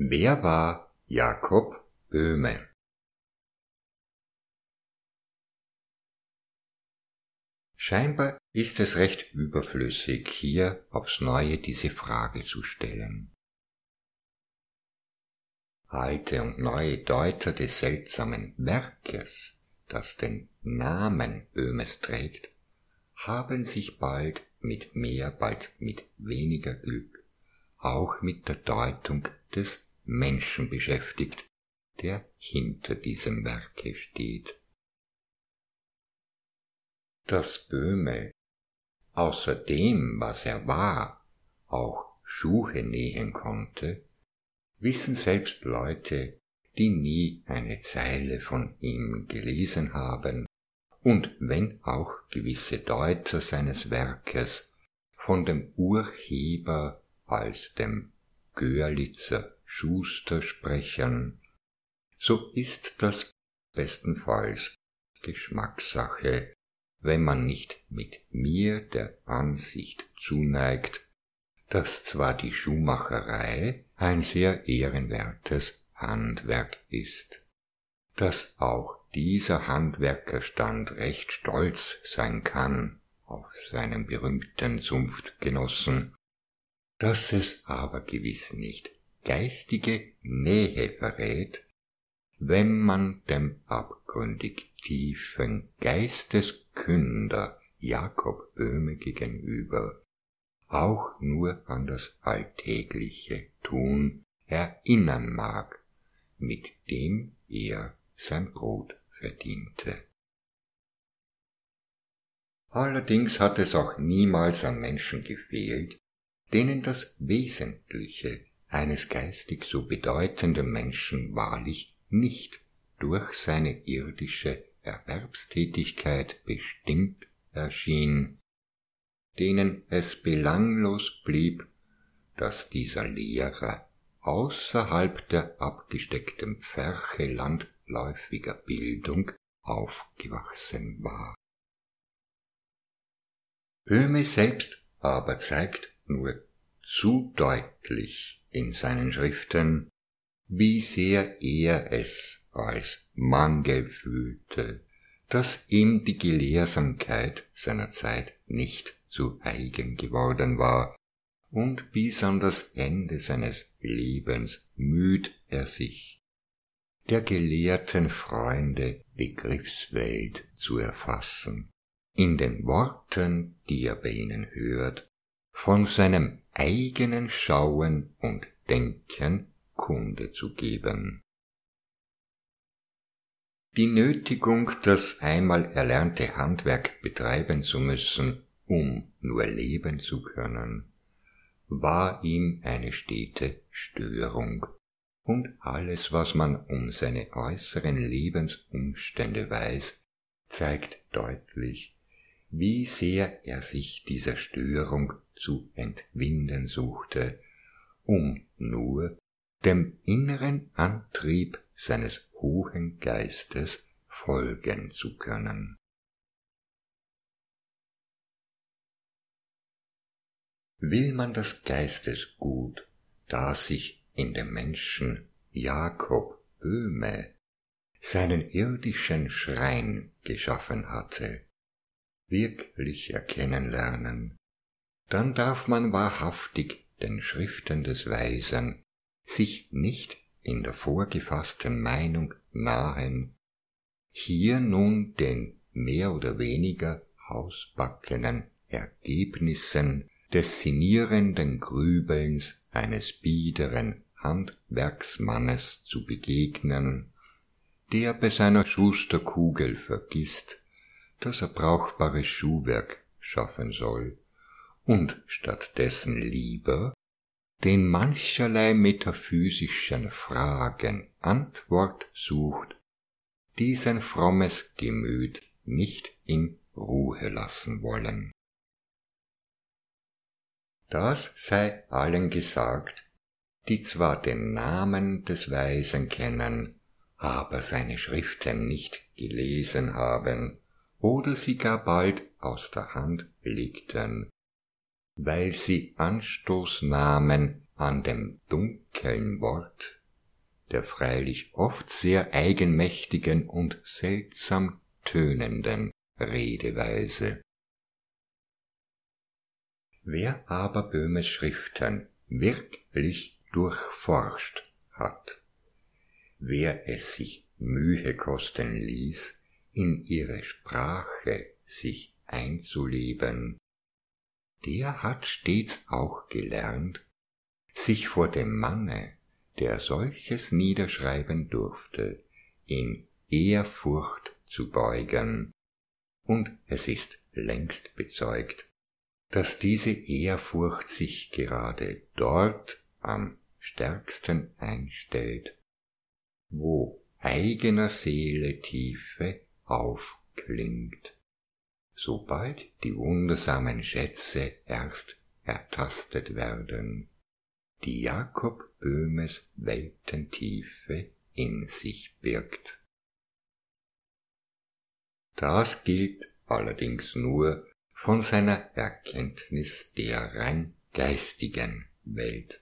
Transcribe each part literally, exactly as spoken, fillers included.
Wer war Jakob Böhme? Scheinbar ist es recht überflüssig, hier aufs Neue diese Frage zu stellen. Alte und neue Deuter des seltsamen Werkes, das den Namen Böhmes trägt, haben sich bald mit mehr, bald mit weniger Glück auch mit der Deutung des Menschen beschäftigt, der hinter diesem Werke steht. Dass Böhme außer dem, was er war, auch Schuhe nähen konnte, wissen selbst Leute, die nie eine Zeile von ihm gelesen haben, und wenn auch gewisse Deuter seines Werkes von dem Urheber als dem Görlitzer Schuster sprechen, so ist das bestenfalls Geschmackssache, wenn man nicht mit mir der Ansicht zuneigt, dass zwar die Schuhmacherei ein sehr ehrenwertes Handwerk ist, dass auch dieser Handwerkerstand recht stolz sein kann auf seinen berühmten Zunftgenossen, dass es aber gewiss nicht geistige Nähe verrät, wenn man dem abgründig tiefen Geisteskünder Jakob Böhme gegenüber auch nur an das alltägliche Tun erinnern mag, mit dem er sein Brot verdiente. Allerdings hat es auch niemals an Menschen gefehlt, denen das Wesentliche eines geistig so bedeutenden Menschen wahrlich nicht durch seine irdische Erwerbstätigkeit bestimmt erschien, denen es belanglos blieb, dass dieser Lehrer außerhalb der abgesteckten Pferche landläufiger Bildung aufgewachsen war. Böhme selbst aber zeigt nur zu deutlich in seinen Schriften, wie sehr er es als Mangel fühlte, dass ihm die Gelehrsamkeit seiner Zeit nicht zu eigen geworden war, und bis an das Ende seines Lebens müht er sich, der gelehrten Freunde Begriffswelt zu erfassen, in den Worten, die er bei ihnen hört, von seinem eigenen Schauen und Denken Kunde zu geben. Die Nötigung, das einmal erlernte Handwerk betreiben zu müssen, um nur leben zu können, war ihm eine stete Störung, und alles, was man um seine äußeren Lebensumstände weiß, zeigt deutlich, wie sehr er sich dieser Störung zu entwinden suchte, um nur dem inneren Antrieb seines hohen Geistes folgen zu können. Will man das Geistesgut, das sich in dem Menschen Jakob Böhme, seinen irdischen Schrein geschaffen hatte, wirklich erkennen lernen, dann darf man wahrhaftig den Schriften des Weisen sich nicht in der vorgefassten Meinung nahen, hier nun den mehr oder weniger hausbackenen Ergebnissen des sinnierenden Grübelns eines biederen Handwerksmannes zu begegnen, der bei seiner Schusterkugel vergisst, dass er brauchbares Schuhwerk schaffen soll, und stattdessen lieber den mancherlei metaphysischen Fragen Antwort sucht, die sein frommes Gemüt nicht in Ruhe lassen wollen. Das sei allen gesagt, die zwar den Namen des Weisen kennen, aber seine Schriften nicht gelesen haben oder sie gar bald aus der Hand legten, weil sie Anstoß nahmen an dem dunkeln Wort, der freilich oft sehr eigenmächtigen und seltsam tönenden Redeweise. Wer aber Böhmes Schriften wirklich durchforscht hat, wer es sich Mühe kosten ließ, in ihre Sprache sich einzuleben, der hat stets auch gelernt, sich vor dem Manne, der solches niederschreiben durfte, in Ehrfurcht zu beugen, und es ist längst bezeugt, dass diese Ehrfurcht sich gerade dort am stärksten einstellt, wo eigener Seele Tiefe aufklingt, sobald die wundersamen Schätze erst ertastet werden, die Jakob Böhmes Weltentiefe in sich birgt. Das gilt allerdings nur von seiner Erkenntnis der rein geistigen Welt.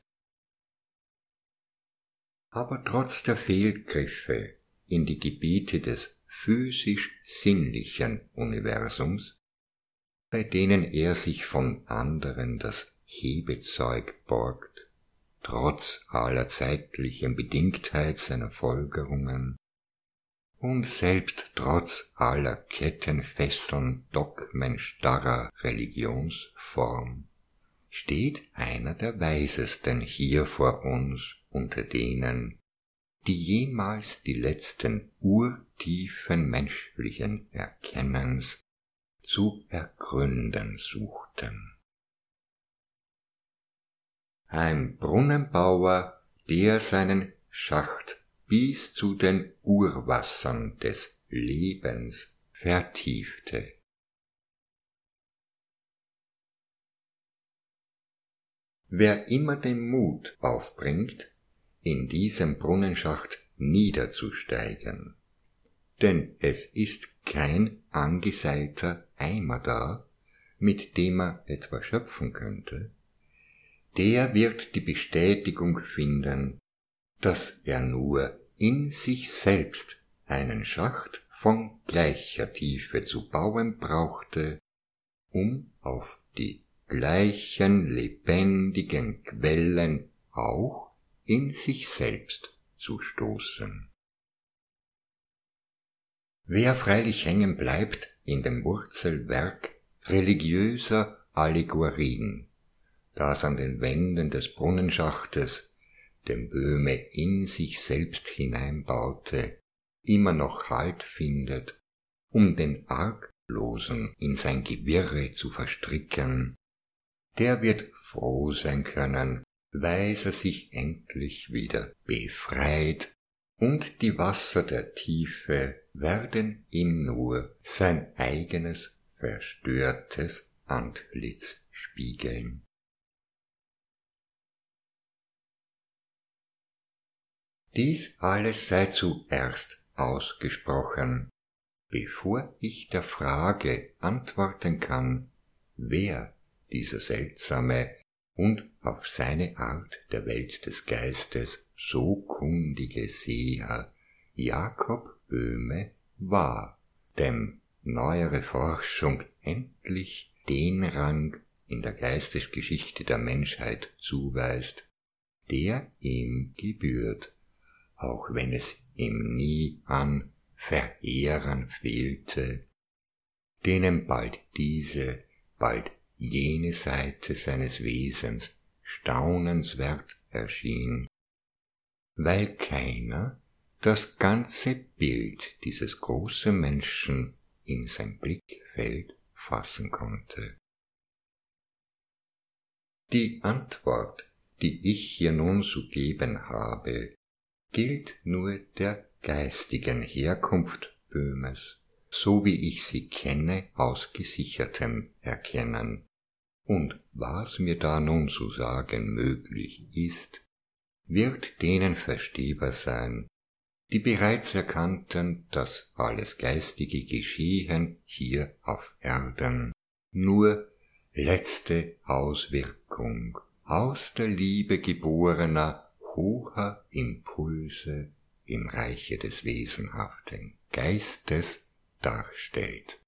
Aber trotz der Fehlgriffe in die Gebiete des physisch-sinnlichen Universums, bei denen er sich von anderen das Hebezeug borgt, trotz aller zeitlichen Bedingtheit seiner Folgerungen und selbst trotz aller Kettenfesseln dogmenstarrer Religionsform, steht einer der Weisesten hier vor uns unter denen, die jemals die letzten Urtiefen menschlichen Erkennens zu ergründen suchten. Ein Brunnenbauer, der seinen Schacht bis zu den Urwassern des Lebens vertiefte. Wer immer den Mut aufbringt, in diesem Brunnenschacht niederzusteigen, denn es ist kein angeseilter Eimer da, mit dem er etwas schöpfen könnte, der wird die Bestätigung finden, dass er nur in sich selbst einen Schacht von gleicher Tiefe zu bauen brauchte, um auf die gleichen lebendigen Quellen auch in sich selbst zu stoßen. Wer freilich hängen bleibt in dem Wurzelwerk religiöser Allegorien, das an den Wänden des Brunnenschachtes, dem Böhme in sich selbst hineinbaute, immer noch Halt findet, um den Arglosen in sein Gewirre zu verstricken, der wird froh sein können, weiß er sich endlich wieder befreit, und die Wasser der Tiefe werden ihm nur sein eigenes verstörtes Antlitz spiegeln. Dies alles sei zuerst ausgesprochen, bevor ich der Frage antworten kann, wer dieser seltsame und auf seine Art der Welt des Geistes so kundige Seher Jakob Böhme war, dem neuere Forschung endlich den Rang in der Geistesgeschichte der Menschheit zuweist, der ihm gebührt, auch wenn es ihm nie an Verehrern fehlte, denen bald diese, bald jene Seite seines Wesens staunenswert erschien, weil keiner das ganze Bild dieses großen Menschen in sein Blickfeld fassen konnte. Die Antwort, die ich hier nun zu geben habe, gilt nur der geistigen Herkunft Böhmes, so wie ich sie kenne aus gesichertem Erkennen. Und was mir da nun zu sagen möglich ist, wird denen verstehbar sein, die bereits erkannten, dass alles geistige Geschehen hier auf Erden nur letzte Auswirkung aus der Liebe geborener, hoher Impulse im Reiche des wesenhaften Geistes darstellt.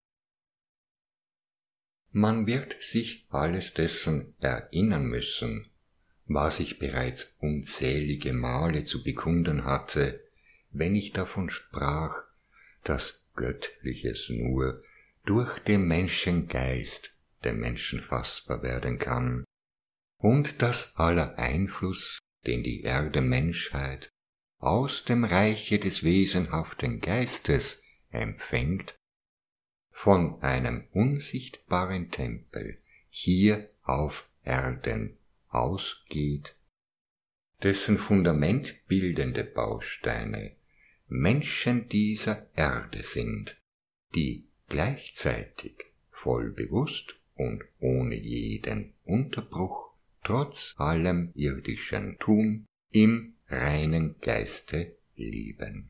Man wird sich alles dessen erinnern müssen, was ich bereits unzählige Male zu bekunden hatte, wenn ich davon sprach, dass Göttliches nur durch den Menschengeist dem Menschen fassbar werden kann, und dass aller Einfluss, den die Erde-Menschheit aus dem Reiche des wesenhaften Geistes empfängt, von einem unsichtbaren Tempel hier auf Erden ausgeht, dessen Fundament bildende Bausteine Menschen dieser Erde sind, die gleichzeitig voll bewusst und ohne jeden Unterbruch trotz allem irdischen Tun im reinen Geiste leben.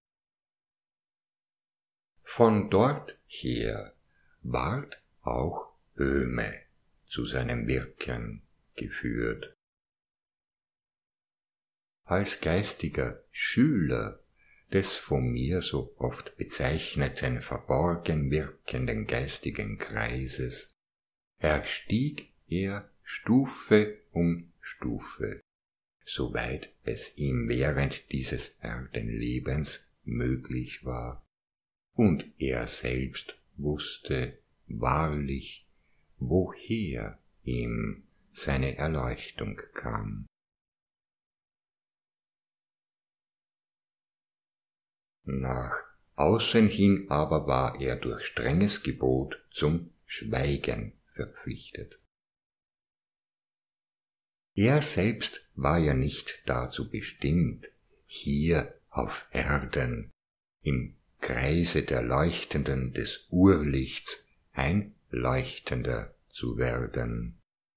Von dort her ward auch Böhme zu seinem Wirken geführt. Als geistiger Schüler des von mir so oft bezeichneten verborgen wirkenden geistigen Kreises erstieg er Stufe um Stufe, soweit es ihm während dieses Erdenlebens möglich war, und er selbst wusste wahrlich, woher ihm seine Erleuchtung kam. Nach außen hin aber war er durch strenges Gebot zum Schweigen verpflichtet. Er selbst war ja nicht dazu bestimmt, hier auf Erden im Kreise der Leuchtenden des Urlichts ein Leuchtender zu werden.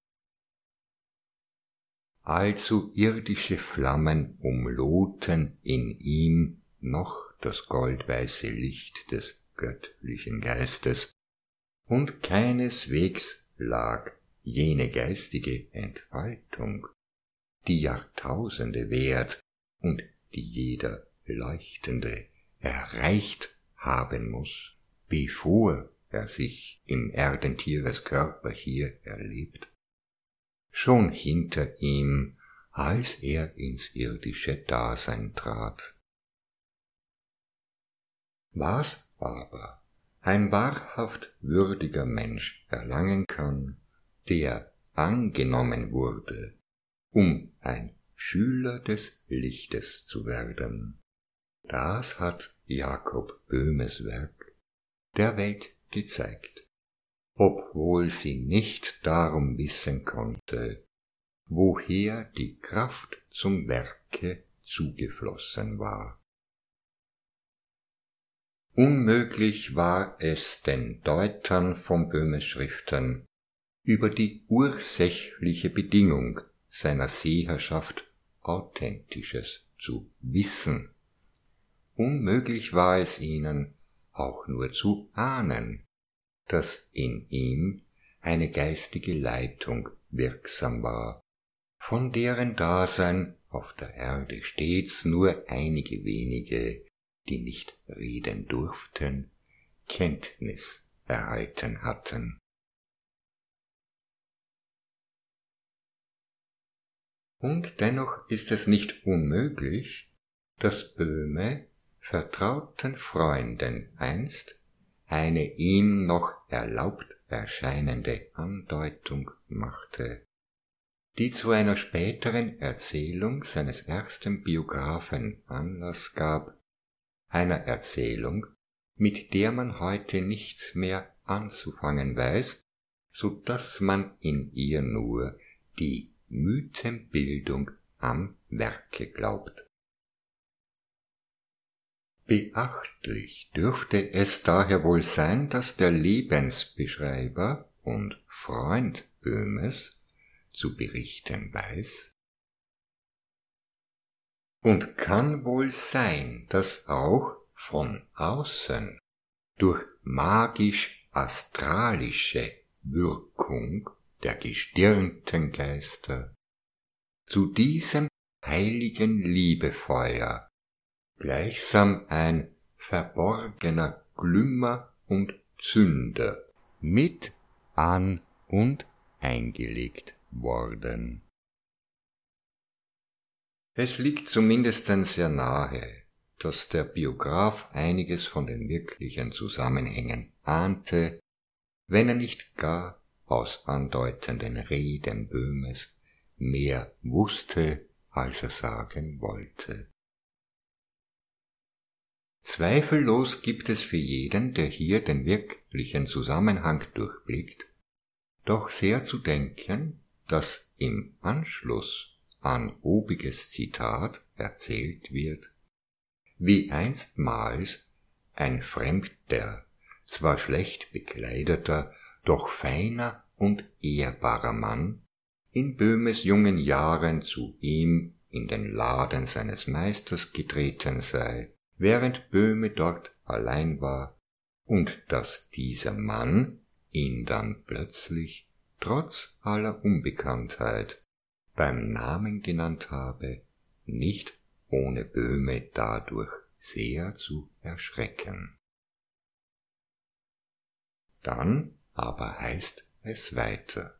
Allzu irdische Flammen umlohten in ihm noch das goldweiße Licht des göttlichen Geistes, und keineswegs lag jene geistige Entfaltung, die Jahrtausende währt und die jeder Leuchtende erreicht haben muß, bevor er sich im Erdentieres Körper hier erlebt, schon hinter ihm, als er ins irdische Dasein trat. Was aber ein wahrhaft würdiger Mensch erlangen kann, der angenommen wurde, um ein Schüler des Lichtes zu werden, das hat Jakob Böhmes Werk der Welt gezeigt, obwohl sie nicht darum wissen konnte, woher die Kraft zum Werke zugeflossen war. Unmöglich war es den Deutern von Böhmes Schriften, über die ursächliche Bedingung seiner Seherrschaft Authentisches zu wissen. Unmöglich war es ihnen, auch nur zu ahnen, dass in ihm eine geistige Leitung wirksam war, von deren Dasein auf der Erde stets nur einige wenige, die nicht reden durften, Kenntnis erhalten hatten. Und dennoch ist es nicht unmöglich, dass Böhme vertrauten Freunden einst eine ihm noch erlaubt erscheinende Andeutung machte, die zu einer späteren Erzählung seines ersten Biographen Anlass gab, einer Erzählung, mit der man heute nichts mehr anzufangen weiß, so dass man in ihr nur die Mythenbildung am Werke glaubt. Beachtlich dürfte es daher wohl sein, dass der Lebensbeschreiber und Freund Böhmes zu berichten weiß, und kann wohl sein, dass auch von außen durch magisch-astralische Wirkung der gestirnten Geister, zu diesem heiligen Liebefeuer, gleichsam ein verborgener Glümmer und Zünder, mit an und eingelegt worden. Es liegt zumindest sehr nahe, dass der Biograph einiges von den wirklichen Zusammenhängen ahnte, wenn er nicht gar aus andeutenden Reden Böhmes mehr wusste, als er sagen wollte. Zweifellos gibt es für jeden, der hier den wirklichen Zusammenhang durchblickt, doch sehr zu denken, dass im Anschluss an obiges Zitat erzählt wird, wie einstmals ein fremder, zwar schlecht bekleideter, doch feiner und ehrbarer Mann in Böhmes jungen Jahren zu ihm in den Laden seines Meisters getreten sei, während Böhme dort allein war, und dass dieser Mann ihn dann plötzlich, trotz aller Unbekanntheit, beim Namen genannt habe, nicht ohne Böhme dadurch sehr zu erschrecken. Dann aber heißt es weiter: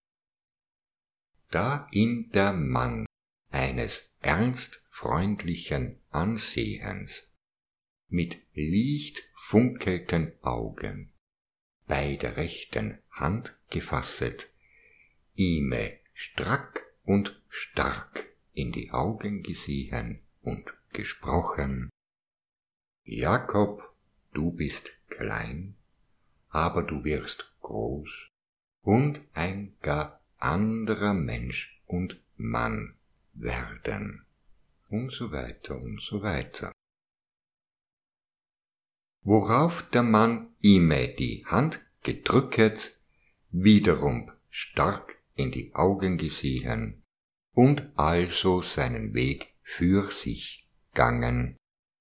Da ihm der Mann eines ernst freundlichen Ansehens, mit licht funkelten Augen, bei der rechten Hand gefasset, ihme strack und stark in die Augen gesehen und gesprochen: Jakob, du bist klein, aber du wirst groß und ein gar anderer Mensch und Mann werden, und so weiter und so weiter. Worauf der Mann ihme die Hand gedrücket, wiederum stark in die Augen gesehen und also seinen Weg für sich gangen.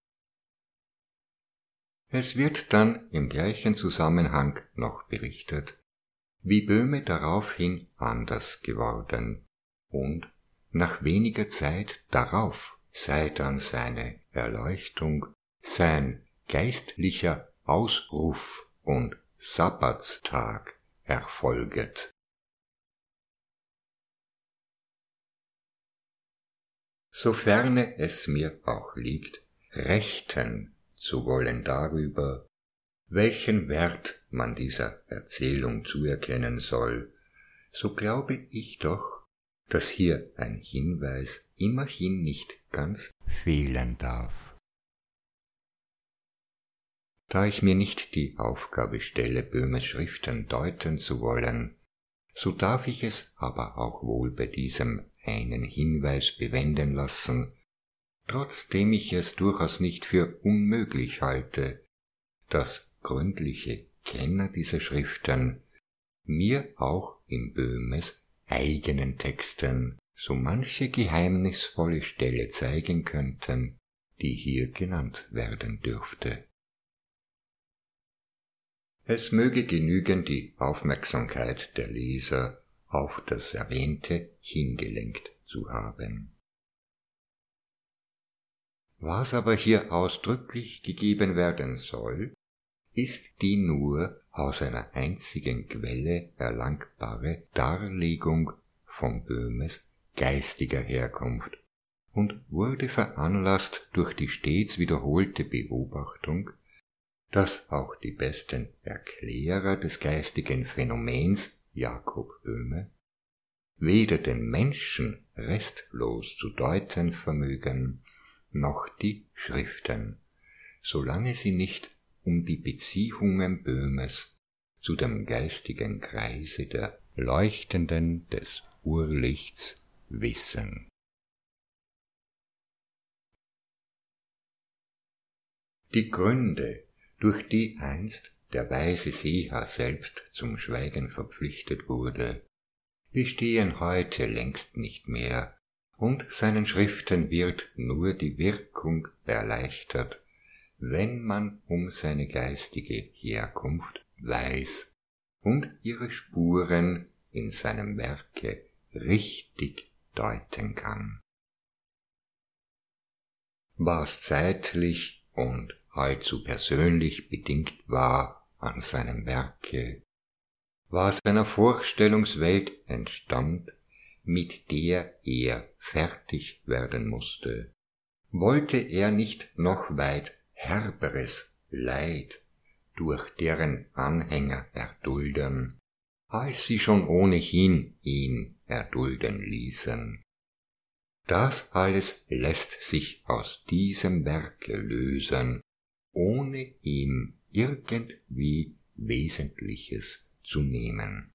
Es wird dann im gleichen Zusammenhang noch berichtet, wie Böhme daraufhin anders geworden und nach weniger Zeit darauf sei dann seine Erleuchtung, sein geistlicher Ausruf und Sabbatstag erfolget. Soferne es mir auch liegt, rechten zu wollen darüber, welchen Wert man dieser Erzählung zuerkennen soll, so glaube ich doch, dass hier ein Hinweis immerhin nicht ganz fehlen darf. Da ich mir nicht die Aufgabe stelle, Böhmes Schriften deuten zu wollen, so darf ich es aber auch wohl bei diesem einen Hinweis bewenden lassen, trotzdem ich es durchaus nicht für unmöglich halte, dass gründliche Kenner dieser Schriften mir auch in Böhmes eigenen Texten so manche geheimnisvolle Stelle zeigen könnten, die hier genannt werden dürfte. Es möge genügen, die Aufmerksamkeit der Leser auf das Erwähnte hingelenkt zu haben. Was aber hier ausdrücklich gegeben werden soll, ist die nur aus einer einzigen Quelle erlangbare Darlegung von Böhmes geistiger Herkunft und wurde veranlasst durch die stets wiederholte Beobachtung, dass auch die besten Erklärer des geistigen Phänomens, Jakob Böhme, weder den Menschen restlos zu deuten vermögen, noch die Schriften, solange sie nicht um die Beziehungen Böhmes zu dem geistigen Kreise der Leuchtenden des Urlichts wissen. Die Gründe, durch die einst der weise Seher selbst zum Schweigen verpflichtet wurde, bestehen heute längst nicht mehr, und seinen Schriften wird nur die Wirkung erleichtert, wenn man um seine geistige Herkunft weiß und ihre Spuren in seinem Werke richtig deuten kann. Was zeitlich und allzu persönlich bedingt war an seinem Werke, was einer Vorstellungswelt entstand, mit der er fertig werden musste, wollte er nicht noch weit herberes Leid durch deren Anhänger erdulden, als sie schon ohnehin ihn erdulden ließen. Das alles lässt sich aus diesem Werke lösen, ohne ihm irgendwie Wesentliches zu nehmen.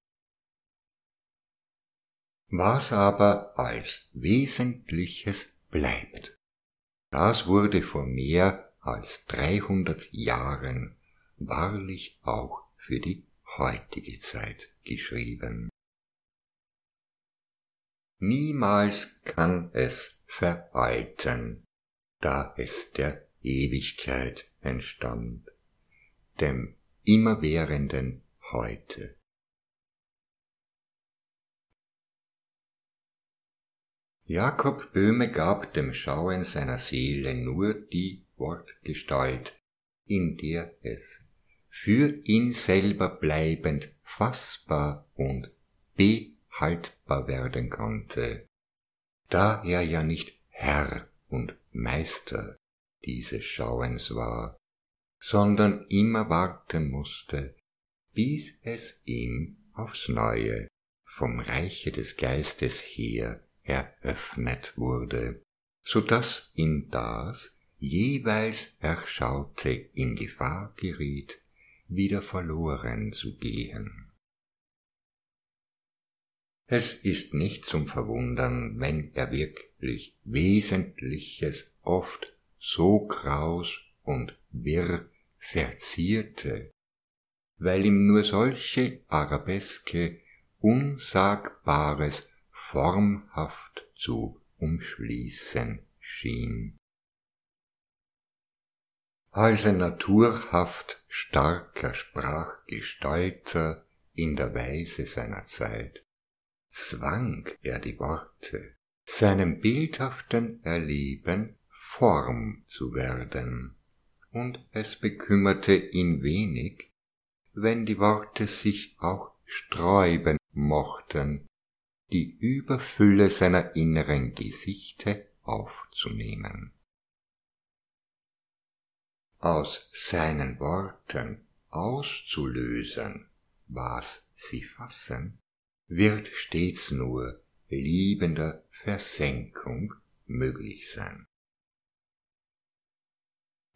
Was aber als Wesentliches bleibt, das wurde vor mehr als dreihundert Jahren wahrlich auch für die heutige Zeit geschrieben. Niemals kann es veralten, da es der Ewigkeit entstammt, dem immerwährenden Heute. Jakob Böhme gab dem Schauen seiner Seele nur die Wortgestalt, in der es für ihn selber bleibend fassbar und behaltbar werden konnte, da er ja nicht Herr und Meister dieses Schauens war, sondern immer warten musste, bis es ihm aufs Neue vom Reiche des Geistes her eröffnet wurde, so daß ihm das jeweils Erschaute in Gefahr geriet, wieder verloren zu gehen. Es ist nicht zum Verwundern, wenn er wirklich Wesentliches oft so kraus und wirr verzierte, weil ihm nur solche Arabeske Unsagbares formhaft zu umschließen schien. Als ein naturhaft starker Sprachgestalter in der Weise seiner Zeit zwang er die Worte, seinem bildhaften Erleben Form zu werden, und es bekümmerte ihn wenig, wenn die Worte sich auch sträuben mochten, die Überfülle seiner inneren Gesichte aufzunehmen. Aus seinen Worten auszulösen, was sie fassen, wird stets nur liebender Versenkung möglich sein.